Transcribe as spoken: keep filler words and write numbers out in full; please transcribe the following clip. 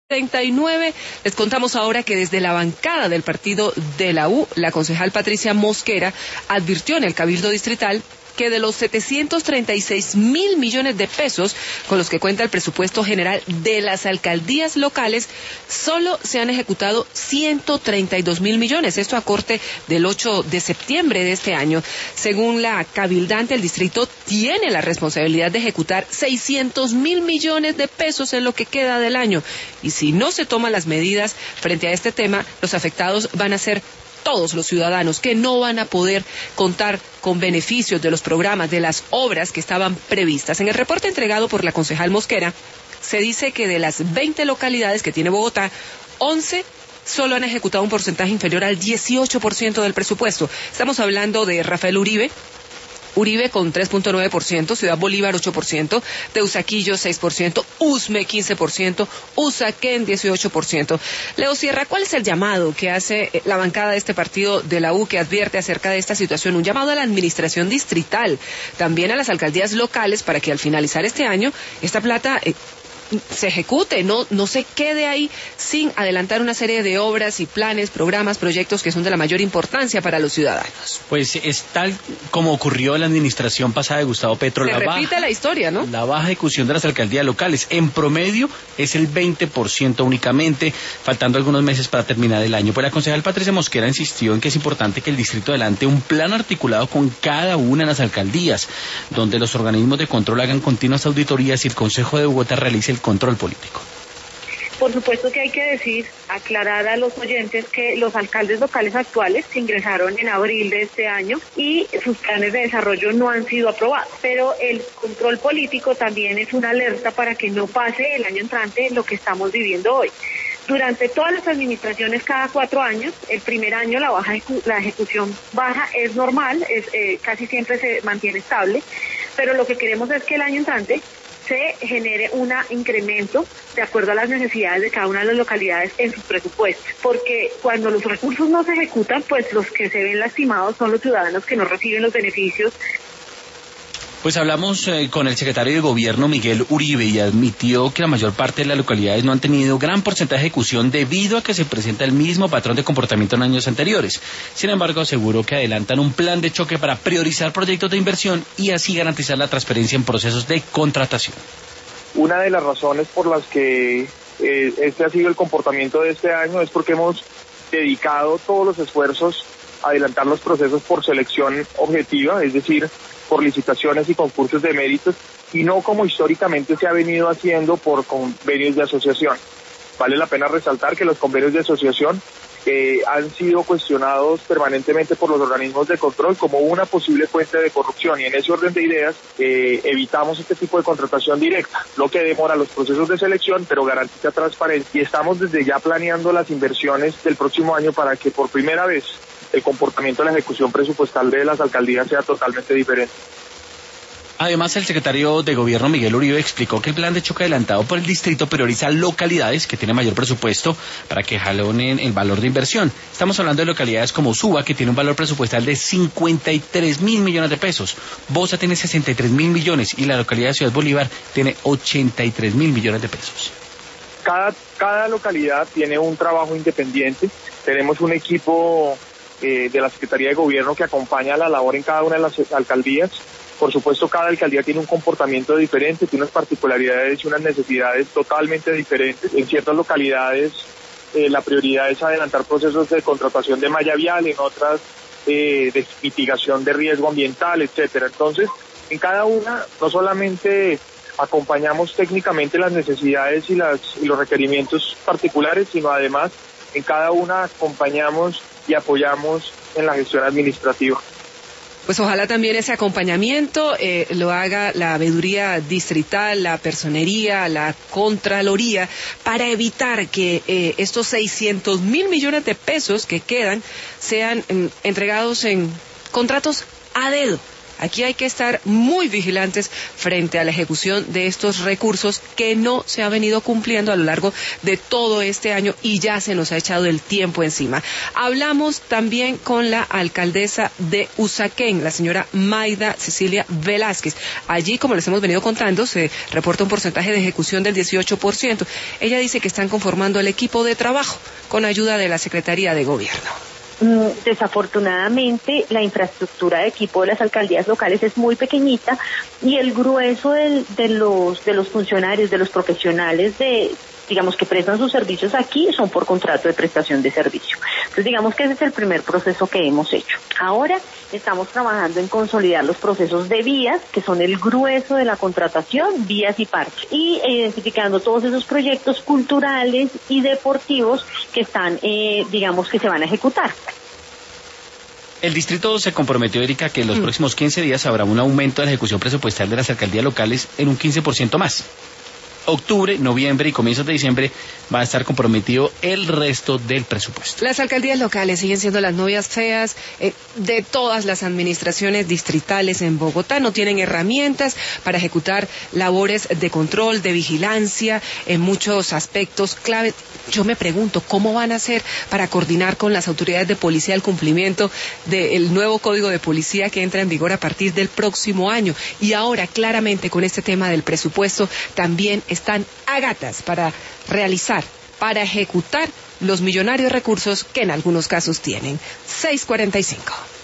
treinta y nueve. Les contamos ahora que desde la bancada del partido de la U, la concejal Patricia Mosquera advirtió en el Cabildo Distrital que de los setecientos treinta y seis mil millones de pesos con los que cuenta el presupuesto general de las alcaldías locales, solo se han ejecutado ciento treinta y dos mil millones, esto a corte del ocho de septiembre de este año. Según la cabildante, el distrito tiene la responsabilidad de ejecutar seiscientos mil millones de pesos en lo que queda del año, y si no se toman las medidas frente a este tema, los afectados van a ser todos los ciudadanos que no van a poder contar con beneficios de los programas, de las obras que estaban previstas. En el reporte entregado por la concejal Mosquera, se dice que de las veinte localidades que tiene Bogotá, once solo han ejecutado un porcentaje inferior al dieciocho por ciento del presupuesto. Estamos hablando de Rafael Uribe, Uribe con tres punto nueve por ciento, Ciudad Bolívar ocho por ciento, Teusaquillo seis por ciento, Usme quince por ciento, Usaquén dieciocho por ciento. Leo Sierra, ¿cuál es el llamado que hace la bancada de este partido de la U que advierte acerca de esta situación? Un llamado a la administración distrital, también a las alcaldías locales, para que al finalizar este año esta plata eh, se ejecute, no, no se quede ahí sin adelantar una serie de obras y planes, programas, proyectos que son de la mayor importancia para los ciudadanos. Pues es tal como ocurrió en la administración pasada de Gustavo Petro. Se la repite baja, la historia, ¿no? La baja ejecución de las alcaldías locales, en promedio, es el veinte por ciento únicamente, faltando algunos meses para terminar el año. Pues la concejal Patricia Mosquera insistió en que es importante que el distrito adelante un plan articulado con cada una de las alcaldías, donde los organismos de control hagan continuas auditorías y el Consejo de Bogotá realice el control político. Por supuesto que hay que decir, aclarar a los oyentes que los alcaldes locales actuales se ingresaron en abril de este año y sus planes de desarrollo no han sido aprobados. Pero el control político también es una alerta para que no pase el año entrante lo que estamos viviendo hoy. Durante todas las administraciones, cada cuatro años, el primer año la baja la ejecución baja es normal, es eh, casi siempre se mantiene estable, pero lo que queremos es que el año entrante se genere un incremento de acuerdo a las necesidades de cada una de las localidades en sus presupuestos, porque cuando los recursos no se ejecutan, pues los que se ven lastimados son los ciudadanos que no reciben los beneficios. Pues hablamos eh, con el secretario de Gobierno, Miguel Uribe, y admitió que la mayor parte de las localidades no han tenido gran porcentaje de ejecución debido a que se presenta el mismo patrón de comportamiento en años anteriores. Sin embargo, aseguró que adelantan un plan de choque para priorizar proyectos de inversión y así garantizar la transparencia en procesos de contratación. Una de las razones por las que eh, este ha sido el comportamiento de este año es porque hemos dedicado todos los esfuerzos a adelantar los procesos por selección objetiva, es decir, por licitaciones y concursos de méritos, y no como históricamente se ha venido haciendo por convenios de asociación. Vale la pena resaltar que los convenios de asociación eh, han sido cuestionados permanentemente por los organismos de control como una posible fuente de corrupción, y en ese orden de ideas eh, evitamos este tipo de contratación directa, lo que demora los procesos de selección, pero garantiza transparencia, y estamos desde ya planeando las inversiones del próximo año para que por primera vez el comportamiento de la ejecución presupuestal de las alcaldías sea totalmente diferente. Además, el secretario de Gobierno, Miguel Uribe, explicó que el plan de choque adelantado por el distrito prioriza localidades que tienen mayor presupuesto para que jalonen el valor de inversión. Estamos hablando de localidades como Suba, que tiene un valor presupuestal de cincuenta y tres mil millones de pesos. Bosa tiene sesenta y tres mil millones y la localidad de Ciudad Bolívar tiene ochenta y tres mil millones de pesos. Cada, cada localidad tiene un trabajo independiente. Tenemos un equipo Eh, de la Secretaría de Gobierno que acompaña la labor en cada una de las alcaldías. Por supuesto, cada alcaldía tiene un comportamiento diferente, tiene unas particularidades y unas necesidades totalmente diferentes. En ciertas localidades eh, la prioridad es adelantar procesos de contratación de malla vial, en otras eh, de mitigación de riesgo ambiental, etcétera. Entonces, en cada una no solamente acompañamos técnicamente las necesidades y, las, y los requerimientos particulares, sino además en cada una acompañamos y apoyamos en la gestión administrativa. Pues ojalá también ese acompañamiento eh, lo haga la veeduría distrital, la personería, la contraloría, para evitar que eh, estos seiscientos mil millones de pesos que quedan sean eh, entregados en contratos a dedo. Aquí hay que estar muy vigilantes frente a la ejecución de estos recursos que no se ha venido cumpliendo a lo largo de todo este año y ya se nos ha echado el tiempo encima. Hablamos también con la alcaldesa de Usaquén, la señora Mayda Cecilia Velázquez. Allí, como les hemos venido contando, se reporta un porcentaje de ejecución del dieciocho por ciento. Ella dice que están conformando el equipo de trabajo con ayuda de la Secretaría de Gobierno. Desafortunadamente, la infraestructura de equipo de las alcaldías locales es muy pequeñita y el grueso del, de los de los funcionarios, de los profesionales de digamos que prestan sus servicios aquí son por contrato de prestación de servicio. Entonces digamos que ese es el primer proceso que hemos hecho. Ahora estamos trabajando en consolidar los procesos de vías, que son el grueso de la contratación, vías y parques, y identificando todos esos proyectos culturales y deportivos que están, eh, digamos que se van a ejecutar. El distrito se comprometió, Erika, que en los mm. próximos quince días habrá un aumento de la ejecución presupuestal de las alcaldías locales en un quince por ciento más. Octubre, noviembre y comienzos de diciembre va a estar comprometido el resto del presupuesto. Las alcaldías locales siguen siendo las novias feas eh, de todas las administraciones distritales en Bogotá. No tienen herramientas para ejecutar labores de control, de vigilancia, en muchos aspectos clave. Yo me pregunto, ¿cómo van a hacer para coordinar con las autoridades de policía el cumplimiento del nuevo Código de Policía que entra en vigor a partir del próximo año? Y ahora, claramente, con este tema del presupuesto, también están a gatas para realizar, para ejecutar los millonarios recursos que en algunos casos tienen. seis cuarenta y cinco.